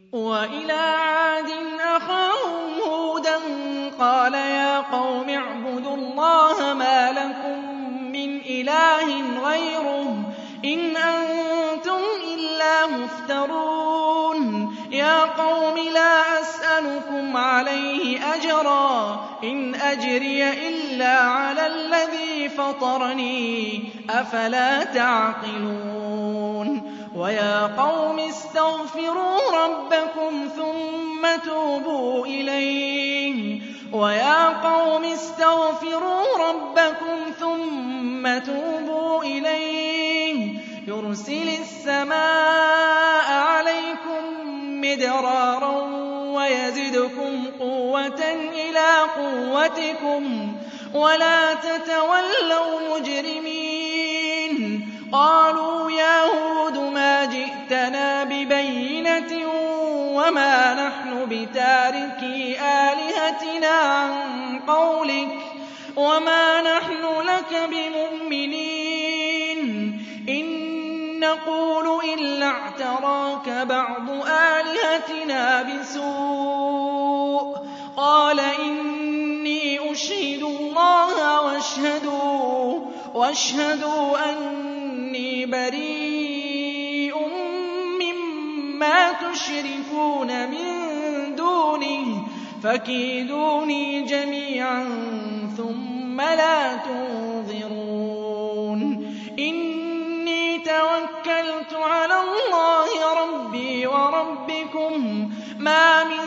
وَإِلَىٰ عَادٍ أَخَاهُمْ هُودًا قَالَ يَا قَوْمِ اعْبُدُوا اللَّهَ مَا لَكُم مِّنْ إِلَٰهٍ غَيْرُهُ إِنْ أَنتُمْ إِلَّا مُفْتَرُونَ يَا قَوْمِ لَا أَسْأَلُكُمْ عَلَيْهِ أَجْرًا إِنْ أَجْرِيَ إِلَّا عَلَى الَّذِي فَطَرَنِي أَفَلَا تَعْقِلُونَ وَيَا قَوْمِ اسْتَغْفِرُوا رَبَّكُمْ ثُمَّ تُوبُوا إِلَيْهِ يُرْسِلِ السَّمَاءَ عَلَيْكُم مِّدْرَارًا وَيَزِدْكُمْ قُوَّةً إِلَىٰ قُوَّتِكُمْ وَلَا تَتَوَلَّوْا مُجْرِمِينَ قَالُوا يَا هُودُ مَا جِئْتَنَا بِبَيِّنَةٍ وَمَا نَحْنُ بِتَارِكِي آلِهَتِنَا عَن قَوْلِكَ وَمَا نَحْنُ لَكَ بِمُؤْمِنِينَ إِن نَّقُولُ إِلَّا اعْتَرَاكَ بَعْضُ آلِهَتِنَا بِسُوءٍ قَالَ إِنِّي أُشْهِدُ اللَّهَ وَاشْهَدُوا أَنِّي بَرِيءٌ مِّمَّا تُشْرِكُونَ مِن دُونِهِ فَكِيدُونِي جَمِيعًا ثُمَّ لَا تُنظِرُونِ إِنِّي تَوَكَّلْتُ عَلَى اللَّهِ رَبِّي وَرَبِّكُم مَّا مِن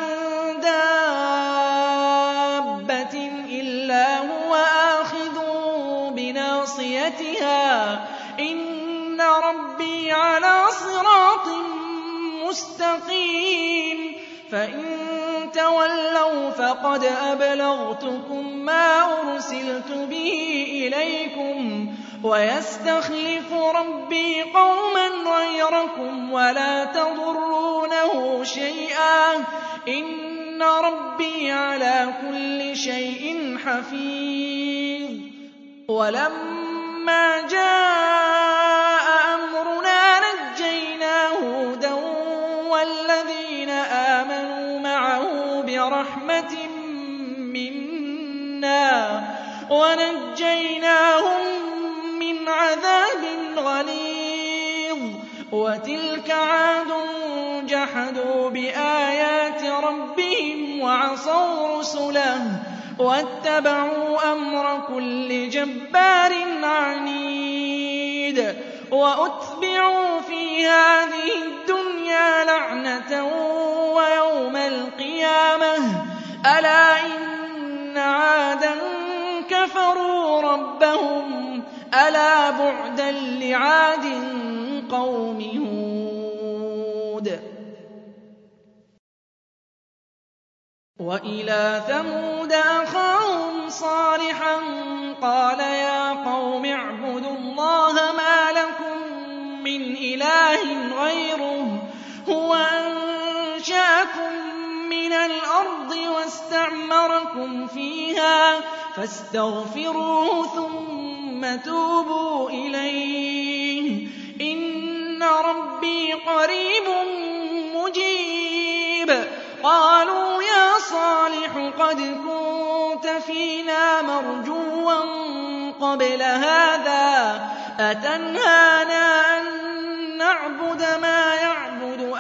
دَابَّةٍ إِلَّا هُوَ آخِذٌ بِنَاصِيَتِهَا ۚ إِنَّ رَبِّي عَلَىٰ صِرَاطٍ مُّسْتَقِيمٍ فَإِن تَوَلَّوْا فَقَدْ أَبْلَغْتُكُم مَّا أُرْسِلْتُ بِهِ إِلَيْكُمْ ۚ وَيَسْتَخْلِفُ رَبِّي قَوْمًا غَيْرَكُمْ وَلَا تَضُرُّونَهُ شَيْئًا ۚ إِنَّ رَبِّي عَلَىٰ كُلِّ شَيْءٍ حَفِيظٌ وَلَمَّا جَاءَ أَمْرُنَا نَجَّيْنَا هُودًا وَالَّذِينَ آمَنُوا مَعَهُ بِرَحْمَةٍ مِّنَّا وَنَجَّيْنَاهُم مِّنْ عَذَابٍ غَلِيظٍ وَتِلْكَ عَادٌ جَحَدُوا بِآيَاتِ رَبِّهِمْ وَعَصَوْا رُسُلَهُ وَاتَّبَعُوا أَمْرَ كُلِّ جَبَّارٍ عَنِيدٍ وَأُتْبِعُوا فِي هَٰذِهِ الدُّنْيَا لَعْنَةً وَيَوْمَ الْقِيَامَةِ ۗ أَلَا إِنَّ عَادًا كَفَرُوا رَبَّهُمْ ۗ أَلَا بُعْدًا لِّعَادٍ قَوْمِ هُودٍ وَإِلَىٰ ثَمُودَ أَخَاهُمْ صَالِحًا قَالَ يَا قَوْمِ اعْبُدُوا اللَّهَ مَا لَكُم مِّنْ إِلَٰهٍ غَيْرُهُ هُوَ أَنشَأَكُم مِّنَ الْأَرْضِ وَاسْتَعْمَرَكُمْ فِيهَا فَاسْتَغْفِرُوهُ ثُمَّ تُوبُوا إِلَيْهِ ۚ إِنَّ رَبِّي قَرِيبٌ مُّجِيبٌ قَالُوا يَا صَالِحُ قَدْ كُنتَ فِينَا مَرْجُوًّا قَبْلَ هَٰذَا أَتَنْهَانَا أَن نَّعْبُدَ مَا يَعْبُدُ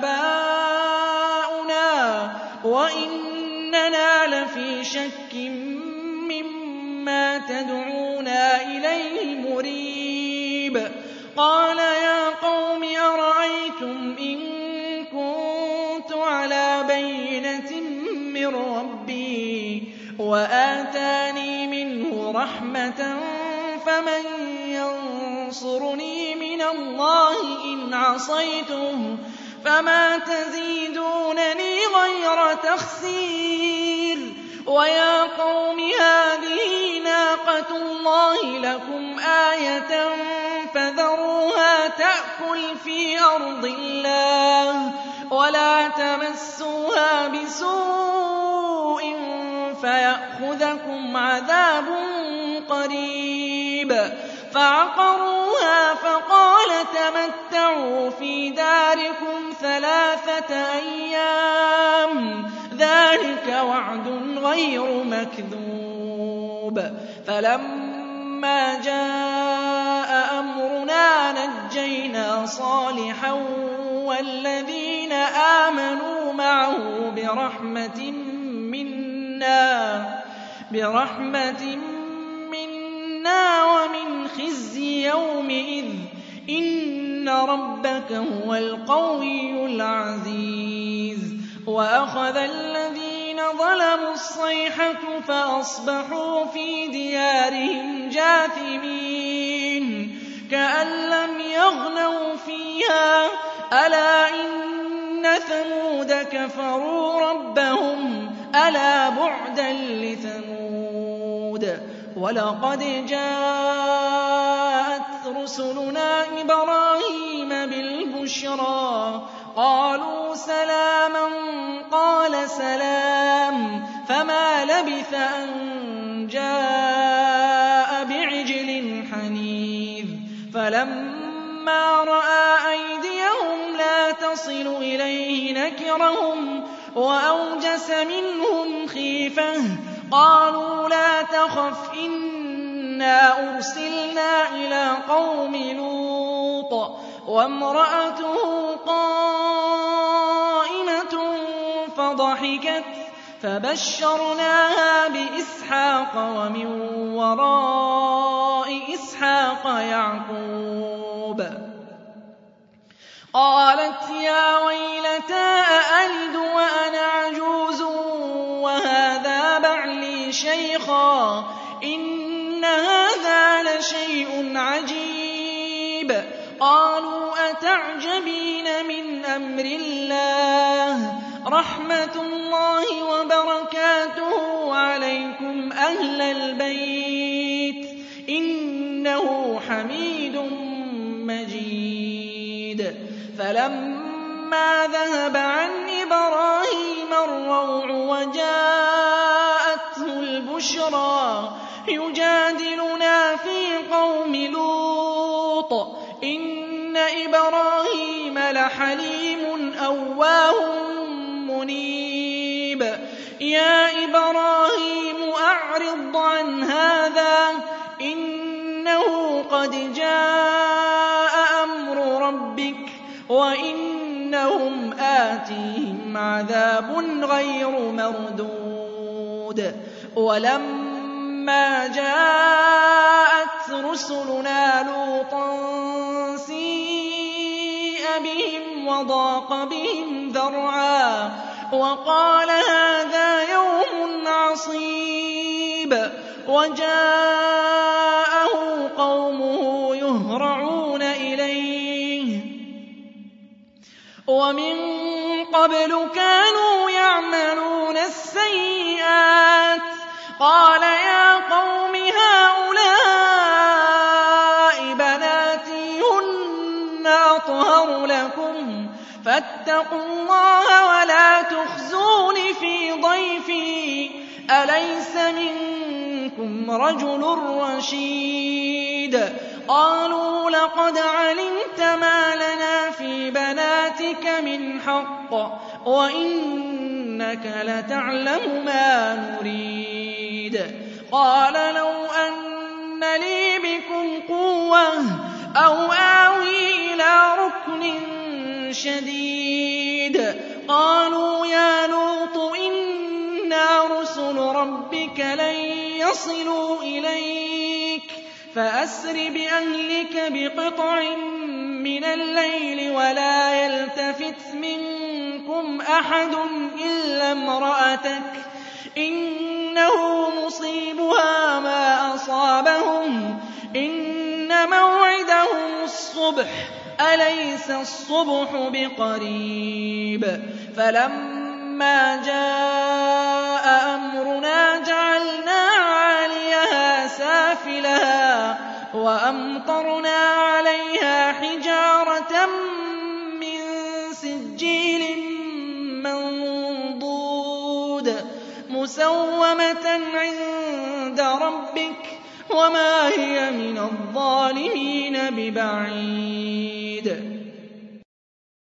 آبَاؤُنَا وَإِنَّنَا لَفِي شَكٍّ مِّمَّا تَدْعُونَا إِلَيْهِ مُرِيبٍ قَالَ يَا قَوْمِ أَرَأَيْتُمْ إِن كُنتُ عَلَىٰ بَيِّنَةٍ مِّن رَّبِّي وَآتَانِي مِنْهُ رَحْمَةً فَمَن يَنصُرُنِي مِنَ اللَّهِ إِنْ عَصَيْتُهُ فَمَا تَزِيدُونَنِي غَيْرَ تَخْسِيرٍ وَيَا قَوْمِ هَٰذِهِ نَاقَةُ اللَّهِ لَكُمْ آيَةً فَذَرُوهَا تَأْكُلْ فِي أَرْضِ اللَّهِ وَلَا تَمَسُّوهَا بِسُوءٍ فَيَأْخُذَكُمْ عَذَابٌ قَرِيبٌ فعقروها فقال تمتعوا في داركم 3 أيام ذلك وعد غير مكذوب فلما جاء أمرنا نجينا صالحا والذين آمنوا معه برحمة منا ومن خزي يومئذ إن ربك هو القوي العزيز وأخذ الذين ظلموا الصيحة فأصبحوا في ديارهم جاثمين كأن لم يغنوا فيها ألا إن ثمود كفروا ربهم ألا بعدا لثمود ولقد جاءت رسلنا إبراهيم بالبشرى قالوا سلاما قال سلام فما لبث أن جاء بعجل حنيذ فلما رأى أيديهم لا تصل إليه نكرهم وأوجس منهم خيفة قالوا لا تخف إنا أرسلنا إلى قوم لوط وامرأته قائمة فضحكت فبشرناها بإسحاق ومن وراء إسحاق يعقوب قالت يا ويلتى أألد وأنا عجوز وهذا بعلي شيخا إن هذا لشيء عجيب قالوا أتعجبين من أمر الله رحمة الله وبركاته عليكم أهل البيت إنه حميد مجيد فلما ذهب عن إبراهيم الروع وجاءته البشرى يجادلنا في قوم لوط إن إبراهيم لحليم أواه منيب يا إبراهيم أعرض عن هذا إنه قد جاء أمر ربك وإنهم آتيهم عذاب غير مردود ولما جاءت رسلنا لوطا سيء بهم وضاق بهم ذرعا وقال هذا يوم عصيب وجاءه قومه يهرعون إليه ومن قبل كانوا يعملون السيئات قال يا قوم هؤلاء بناتي هن أطهر لكم فاتقوا الله ولا تخزون في ضيفي أليس منكم رجل رشيد قالوا لقد علمت ما لنا في بناتك من حق وإنك لتعلم ما نريد قال لو أن لي بكم قوة أو آوي إلى ركن شديد قالوا يا لوط إنا رسل ربك لن يصلوا إليك فأسر بأهلك بقطع من الليل ولا يلتفت منكم أحد إلا امرأتك إنه مصيبها ما أصابهم إن موعدهم الصبح أليس الصبح بقريب فلما جاء أمرنا جعلنا عاليها سافلها وأمطرنا عليها حجارة من سجيل منضود مسومة عند ربك وَمَا هِيَ مِنَ الظَّالِمِينَ بِبَعِيدٍ